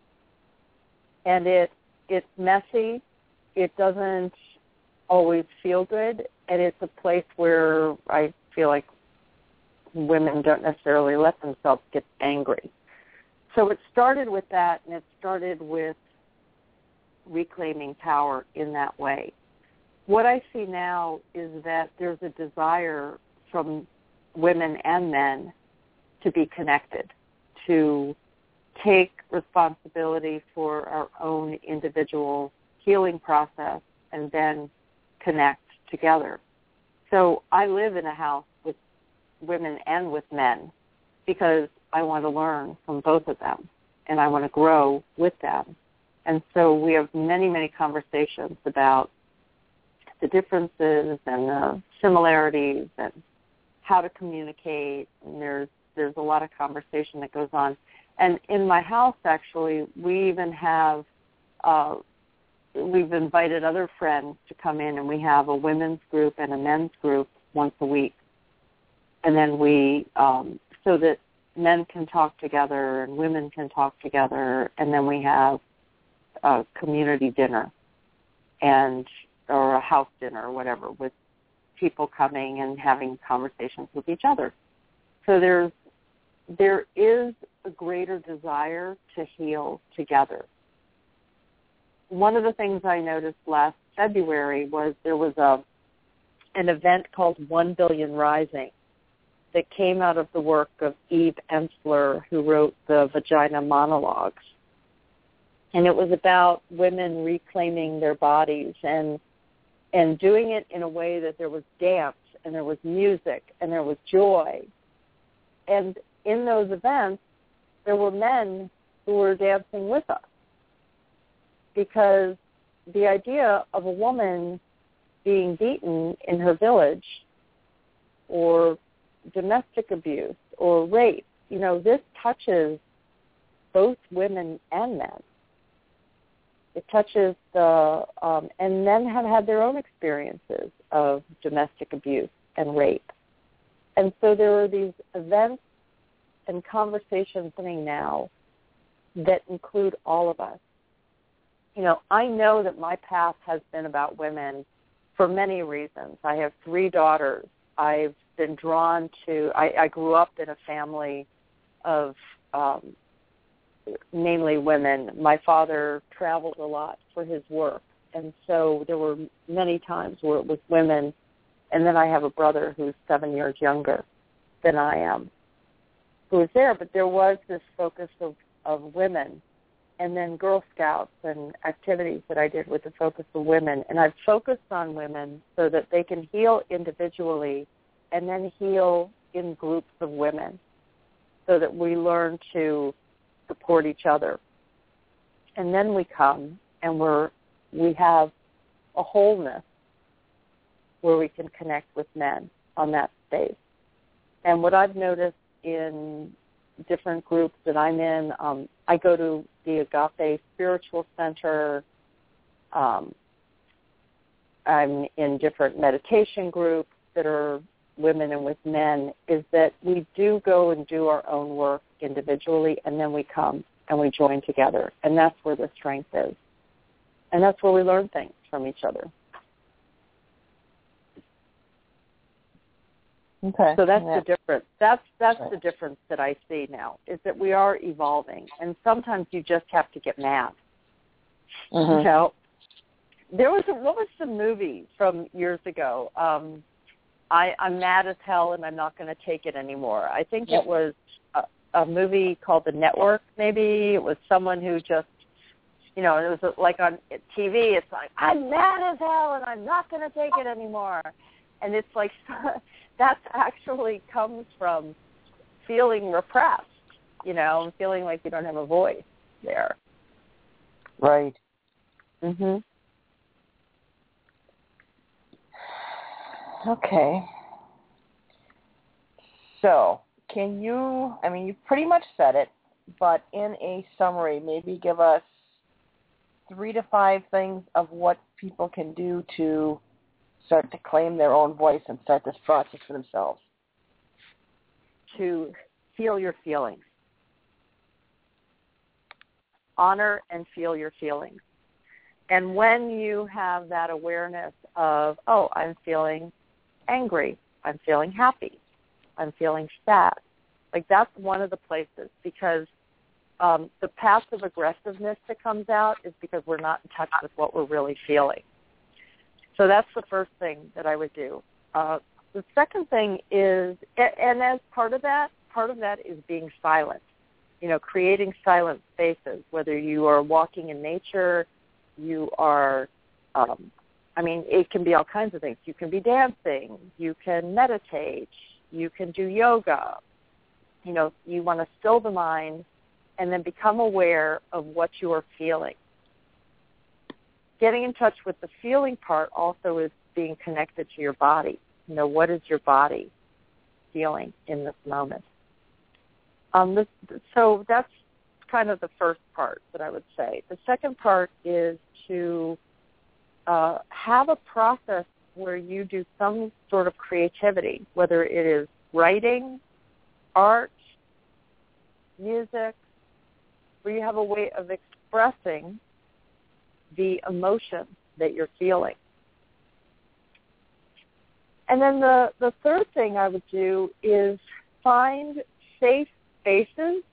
And it it's messy. It doesn't always feel good. And it's a place where I feel like women don't necessarily let themselves get angry. So it started with that, and it started with reclaiming power in that way. What I see now is that there's a desire from women and men to be connected, to take responsibility for our own individual healing process and then connect together. So I live in a house with women and with men because I want to learn from both of them and I want to grow with them. And so we have many, many conversations about the differences and the similarities and how to communicate. And there's there's a lot of conversation that goes on. And in my house, actually, we even have, uh, we've invited other friends to come in, and we have a women's group and a men's group once a week. And then we, um, so that men can talk together and women can talk together, and then we have a community dinner and or a house dinner or whatever with people coming and having conversations with each other. So there's there is a greater desire to heal together. One of the things I noticed last February was there was a an event called One Billion Rising that came out of the work of Eve Ensler, who wrote the Vagina Monologues. And it was about women reclaiming their bodies and and doing it in a way that there was dance and there was music and there was joy. And in those events, there were men who were dancing with us, because the idea of a woman being beaten in her village or domestic abuse or rape, you know, this touches both women and men. It touches the, um, and men have had their own experiences of domestic abuse and rape. And so there are these events and conversations happening now that include all of us. you know, I know that my path has been about women for many reasons. I have three daughters. I've been drawn to, I, I grew up in a family of um, mainly women. My father traveled a lot for his work, and so there were many times where it was women, and then I have a brother who's seven years younger than I am, who was there, but there was this focus of, of women, and then Girl Scouts and activities that I did with the focus of women, and I've focused on women so that they can heal individually and then heal in groups of women so that we learn to support each other. And then we come and we're, we have a wholeness where we can connect with men on that space. And what I've noticed in different groups that I'm in, um, I go to the Agape Spiritual Center. Um, I'm in different meditation groups that are women and with men, is that we do go and do our own work individually, and then we come and we join together. And that's where the strength is. And that's where we learn things from each other. Okay. So that's yeah. the difference. That's that's right. the difference that I see now, is that we are evolving, and sometimes you just have to get mad. Mm-hmm. You know, there was a, what was the movie from years ago? Um, I, I'm mad as hell, and I'm not going to take it anymore. I think yep. it was a, a movie called The Network. Maybe it was someone who just, you know, it was like on T V. It's like, I'm mad as hell, and I'm not going to take it anymore. And it's like, that actually comes from feeling repressed, you know, feeling like you don't have a voice there. Right. Mhm. Okay. So, can you, I mean, you pretty much said it, but in a summary, maybe give us three to five things of what people can do to start to claim their own voice and start this process for themselves. To feel your feelings. Honor and feel your feelings. And when you have that awareness of, oh, I'm feeling angry, I'm feeling happy, I'm feeling sad, like that's one of the places, because um, the passive aggressiveness that comes out is because we're not in touch with what we're really feeling. So that's the first thing that I would do. Uh, the second thing is, and as part of that, part of that is being silent, you know, creating silent spaces, whether you are walking in nature, you are, um, I mean, it can be all kinds of things. You can be dancing, you can meditate, you can do yoga. You know, you want to still the mind and then become aware of what you are feeling. Getting in touch with the feeling part also is being connected to your body. You know, what is your body feeling in this moment? Um, this, so that's kind of the first part that I would say. The second part is to uh, have a process where you do some sort of creativity, whether it is writing, art, music, where you have a way of expressing the emotion that you're feeling. And then the, the third thing I would do is find safe spaces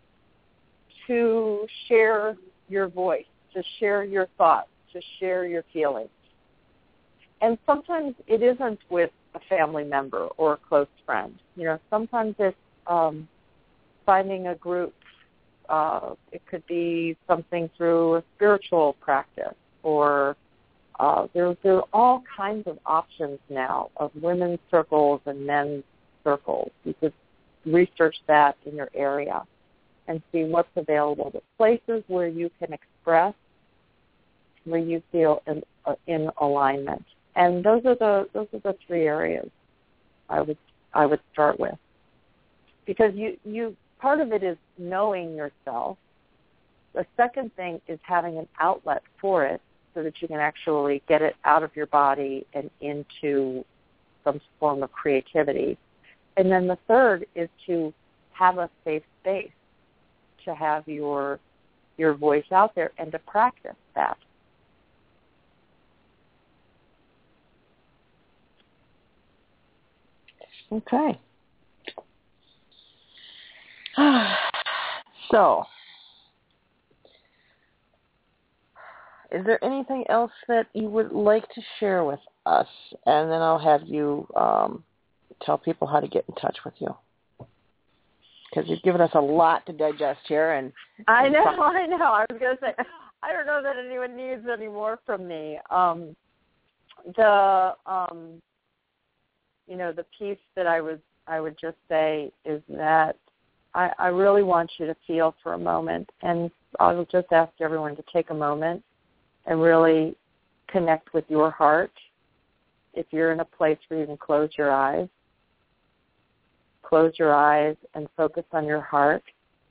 to share your voice, to share your thoughts, to share your feelings. And sometimes it isn't with a family member or a close friend. You know, sometimes it's um, finding a group. Uh, it could be something through a spiritual practice, or uh, there, there are all kinds of options now of women's circles and men's circles. You could research that in your area and see what's available. The places where you can express, where you feel in, uh, in alignment, and those are the those are the three areas I would I would start with, because you you. Part of it is knowing yourself. The second thing is having an outlet for it so that you can actually get it out of your body and into some form of creativity. And then the third is to have a safe space to have your your voice out there and to practice that. Okay. So, is there anything else that you would like to share with us? And then I'll have you um, tell people how to get in touch with you. Because you've given us a lot to digest here. And, and I know, I know. I was going to say, I don't know that anyone needs any more from me. Um, the, um, you know, the piece that I was, I would just say is that I, I really want you to feel for a moment, and I'll just ask everyone to take a moment and really connect with your heart. If you're in a place where you can close your eyes, close your eyes and focus on your heart.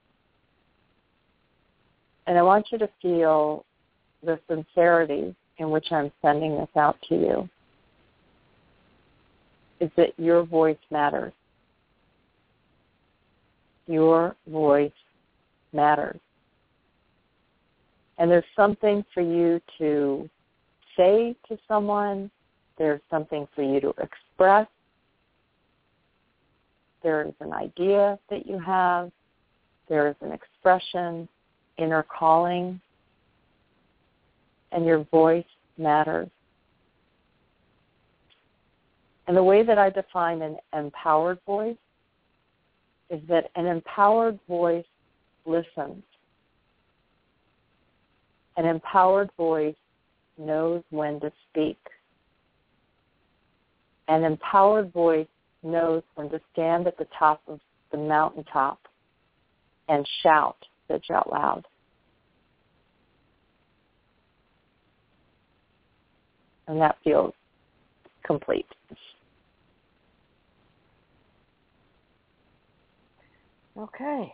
And I want you to feel the sincerity in which I'm sending this out to you, is that your voice matters. Your voice matters. And there's something for you to say to someone. There's something for you to express. There is an idea that you have. There is an expression, inner calling, and your voice matters. And the way that I define an empowered voice is that an empowered voice listens. An empowered voice knows when to speak. An empowered voice knows when to stand at the top of the mountaintop and shout, bitch out loud. And that feels complete. Okay.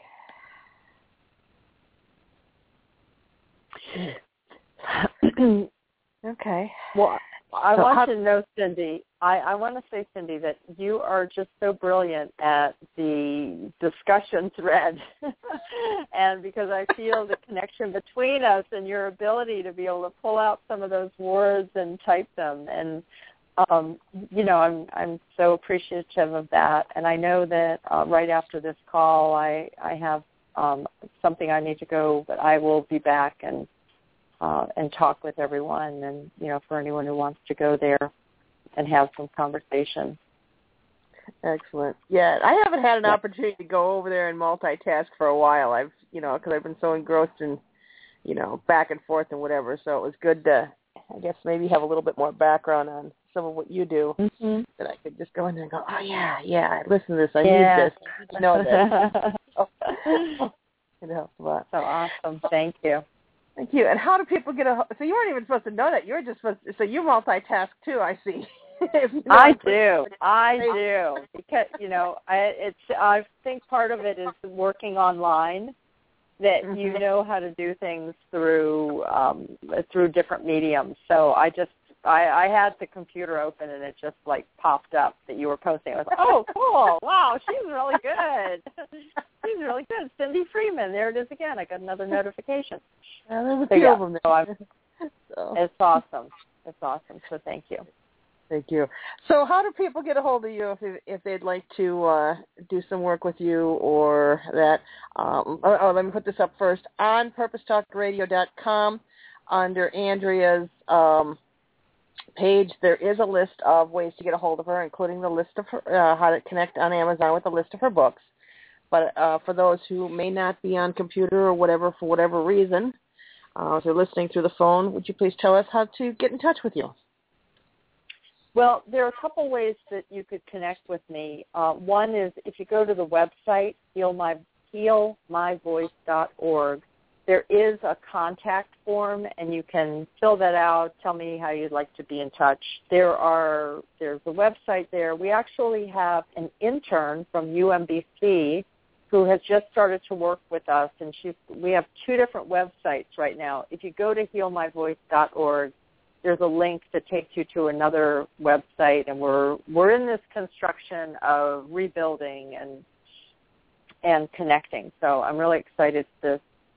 Okay. Well, I so want how- you to know, Cindy, I, I want to say, Cindy, that you are just so brilliant at the discussion thread. And because I feel the connection between us and your ability to be able to pull out some of those words and type them. And, um, you know, I'm I'm so appreciative of that. And I know that uh, right after this call, I, I have um, something I need to go, but I will be back and Uh, and talk with everyone, and, you know, for anyone who wants to go there and have some conversation. Excellent. Yeah, I haven't had an yeah. opportunity to go over there and multitask for a while. I've, you know, because I've been so engrossed in, you know, back and forth and whatever. So it was good to, I guess, maybe have a little bit more background on some of what you do, mm-hmm. that I could just go in there and go, oh yeah, yeah, listen to this. I yeah. need this. I need to know this. oh. It helps a lot. So awesome. Thank you. Thank you. And how do people get a? So you weren't even supposed to know that. You're just supposed to, so you multitask too. I see. if you know I do. I do because you know I, it's. I think part of it is working online. That mm-hmm. you know how to do things through um, through different mediums. So I just I, I had the computer open and it just like popped up that you were posting. I was like, oh, cool! Wow, she's really good. She's really good. Cindy Freeman. There it is again. I got another notification. Yeah, there's a so, few yeah. of them there. So I'm, so. It's awesome. It's awesome. So thank you. Thank you. So how do people get a hold of you if they, if they'd like to uh, do some work with you or that? Um, oh, oh, let me put this up first. On purpose talk radio dot com, under Andrea's um, page, there is a list of ways to get a hold of her, including the list of her, uh, how to connect on Amazon with a list of her books. But uh, for those who may not be on computer or whatever, for whatever reason, uh, if they're listening through the phone, would you please tell us how to get in touch with you? Well, there are a couple ways that you could connect with me. Uh, one is if you go to the website, heal my, heal my voice dot org, there is a contact form, and you can fill that out, tell me how you'd like to be in touch. There are There's a website there. We actually have an intern from U M B C who has just started to work with us, and she's, we have two different websites right now. If you go to heal my voice dot org, there's a link that takes you to another website, and we're we're in this construction of rebuilding and and connecting. So I'm really excited to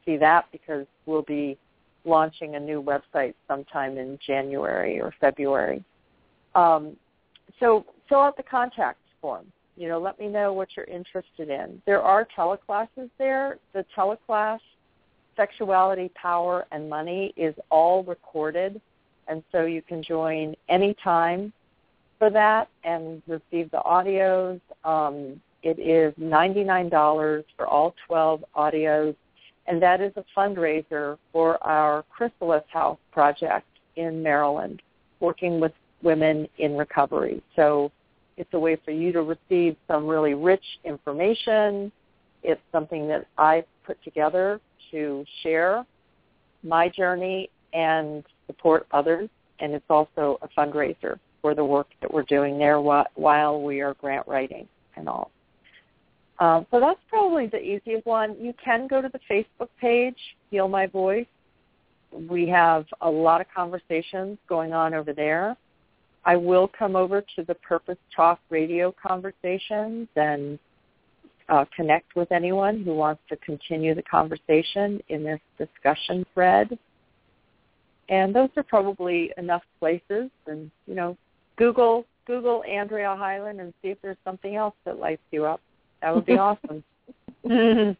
see that because we'll be launching a new website sometime in January or February. Um, so fill out the contact form. You know, let me know what you're interested in. There are teleclasses there. The teleclass, Sexuality, Power, and Money, is all recorded, and so you can join anytime for that and receive the audios. Um, it is ninety-nine dollars for all twelve audios, and that is a fundraiser for our Chrysalis House project in Maryland, working with women in recovery. So it's a way for you to receive some really rich information. It's something that I put together to share my journey and support others, and it's also a fundraiser for the work that we're doing there while we are grant writing and all. Um, so that's probably the easiest one. You can go to the Facebook page, Heal My Voice. We have a lot of conversations going on over there. I will come over to the Purpose Talk radio conversations and uh, connect with anyone who wants to continue the conversation in this discussion thread. And those are probably enough places. And, you know, Google Google Andrea Hyland and see if there's something else that lights you up. That would be awesome. Yeah.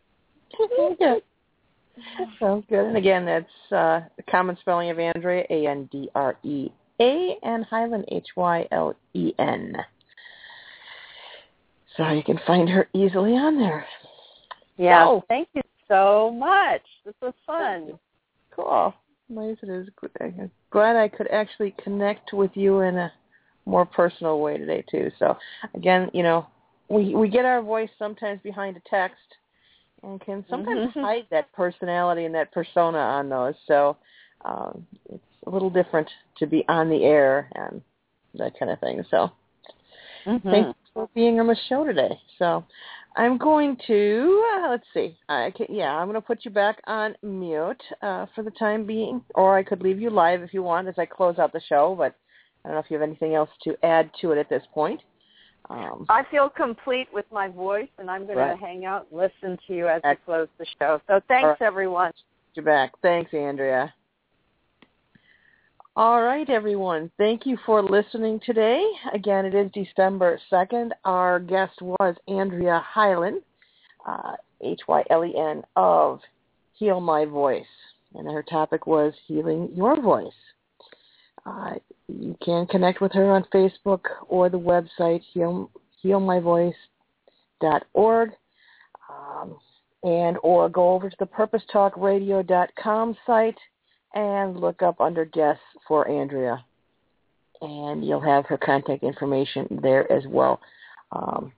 Sounds good. And again, that's uh, the common spelling of Andrea, A N D R E A, and Hyland, H Y L E N. So you can find her easily on there. Yeah, so, thank you so much. This was fun. Cool. Nice it is. I'm glad I could actually connect with you in a more personal way today, too. So, again, you know, we we get our voice sometimes behind a text and can sometimes mm-hmm. hide that personality and that persona on those. So um, it's a little different to be on the air and that kind of thing. So mm-hmm. thanks for being on the show today. So I'm going to, uh, let's see, I can, yeah, I'm going to put you back on mute uh, for the time being, or I could leave you live if you want as I close out the show, but I don't know if you have anything else to add to it at this point. Um, I feel complete with my voice, and I'm going right. to hang out and listen to you as we close the show. So thanks, right. everyone. You're back. Thanks, Andrea. All right, everyone. Thank you for listening today. Again, it is December second. Our guest was Andrea Hyland, uh, H Y L E N, of Heal My Voice. And her topic was Healing Your Voice. Uh, you can connect with her on Facebook or the website heal, heal my voice dot org, um, and or go over to the purpose talk radio dot com site and look up under guests for Andrea, and you'll have her contact information there as well. Um,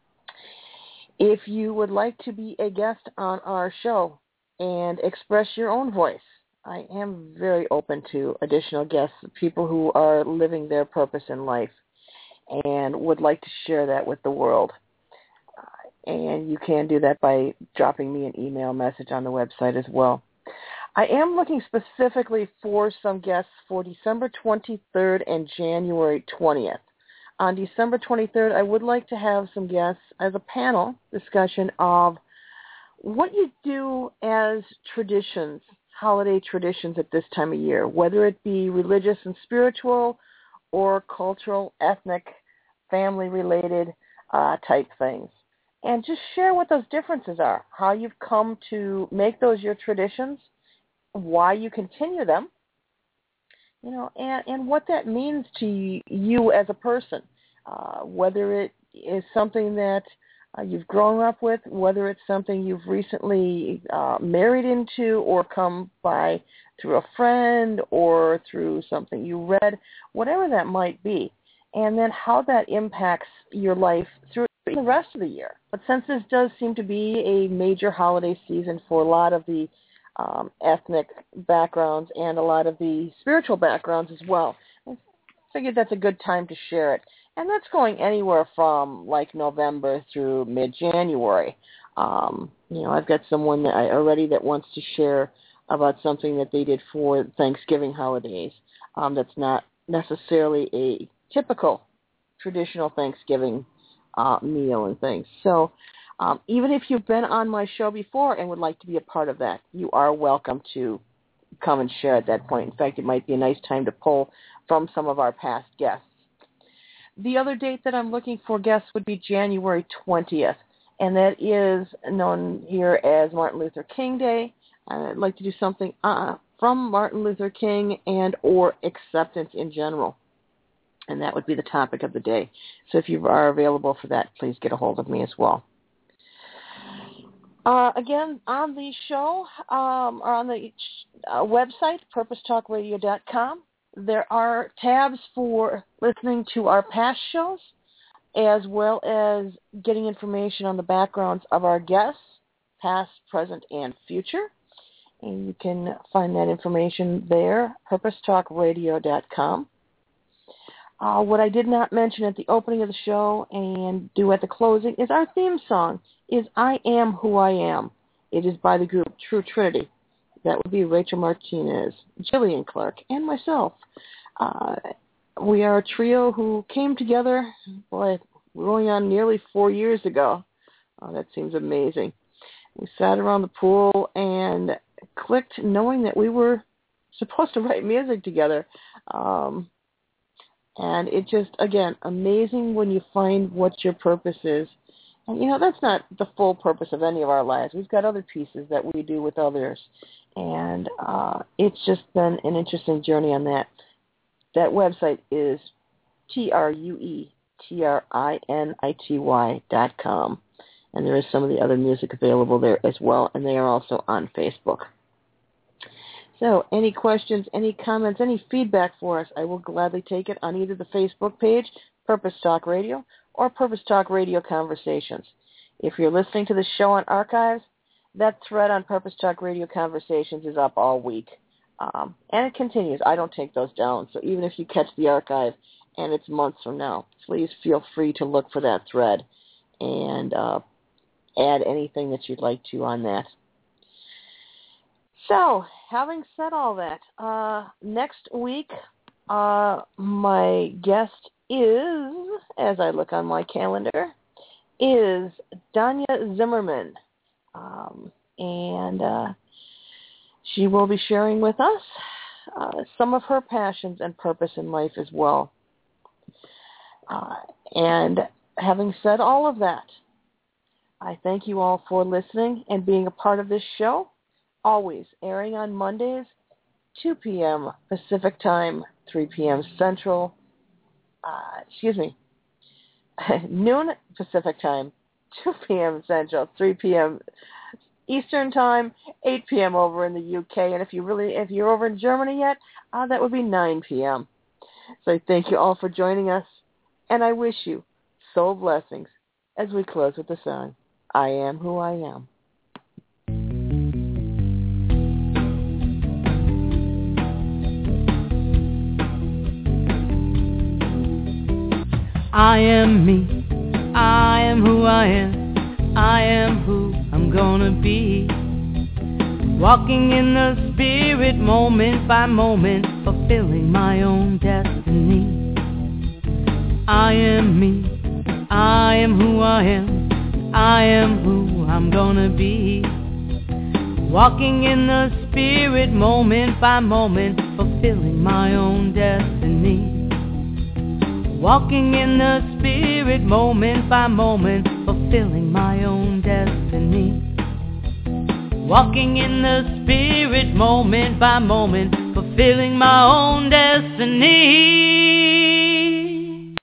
if you would like to be a guest on our show and express your own voice, I am very open to additional guests, people who are living their purpose in life and would like to share that with the world. Uh, and you can do that by dropping me an email message on the website as well. I am looking specifically for some guests for December twenty-third and January twentieth. On December twenty-third, I would like to have some guests as a panel discussion of what you do as traditions, holiday traditions at this time of year, whether it be religious and spiritual or cultural, ethnic, family-related uh, type things. And just share what those differences are, how you've come to make those your traditions, why you continue them, you know, and, and what that means to you as a person, uh, whether it is something that uh, you've grown up with, whether it's something you've recently uh, married into or come by through a friend or through something you read, whatever that might be, and then how that impacts your life through the rest of the year. But since this does seem to be a major holiday season for a lot of the Um, ethnic backgrounds and a lot of the spiritual backgrounds as well, I figured that's a good time to share it. And that's going anywhere from like November through mid-January. Um, you know, I've got someone that I, already that wants to share about something that they did for Thanksgiving holidays um, that's not necessarily a typical traditional Thanksgiving uh, meal and things. So Um, even if you've been on my show before and would like to be a part of that, you are welcome to come and share at that point. In fact, it might be a nice time to pull from some of our past guests. The other date that I'm looking for guests would be January twentieth, and that is known here as Martin Luther King Day. I'd like to do something uh, from Martin Luther King and or acceptance in general, and that would be the topic of the day. So if you are available for that, please get a hold of me as well. Uh, again, on the show, um, or on the uh, website, purpose talk radio dot com, there are tabs for listening to our past shows, as well as getting information on the backgrounds of our guests, past, present, and future. And you can find that information there, purpose talk radio dot com. Uh, what I did not mention at the opening of the show and do at the closing is our theme song is I Am Who I Am. It is by the group True Trinity. That would be Rachel Martinez, Jillian Clark, and myself. Uh, we are a trio who came together, boy, going on nearly four years ago. Oh, that seems amazing. We sat around the pool and clicked knowing that we were supposed to write music together. Um, and it just, again, amazing when you find what your purpose is. And, you know, that's not the full purpose of any of our lives. We've got other pieces that we do with others. And uh, it's just been an interesting journey on that. That website is T R U E T R I N I T Y dot com. And there is some of the other music available there as well, and they are also on Facebook. So any questions, any comments, any feedback for us, I will gladly take it on either the Facebook page, Purpose Talk Radio, or Purpose Talk Radio Conversations. If you're listening to the show on archives, that thread on Purpose Talk Radio Conversations is up all week. Um, and it continues. I don't take those down. So even if you catch the archive and it's months from now, please feel free to look for that thread and uh, add anything that you'd like to on that. So, having said all that, uh, next week, uh, my guest is, as I look on my calendar, is Danya Zimmerman. Um, and uh, she will be sharing with us uh, some of her passions and purpose in life as well. Uh, and having said all of that, I thank you all for listening and being a part of this show, always airing on Mondays, two p.m. Pacific Time, three p.m. Central, uh, excuse me, noon Pacific Time, two p.m. Central, three p.m. Eastern Time, eight p.m. over in the U K, and if you really, if you're over in Germany yet, uh, that would be nine p.m. So I thank you all for joining us, and I wish you soul blessings as we close with the song, I Am Who I Am. I am me, I am who I am, I am who I'm gonna be. Walking in the spirit moment by moment, fulfilling my own destiny. I am me, I am who I am, I am who I'm gonna be. Walking in the spirit moment by moment, fulfilling my own destiny. Walking in the spirit moment by moment, fulfilling my own destiny. Walking in the spirit moment by moment, fulfilling my own destiny.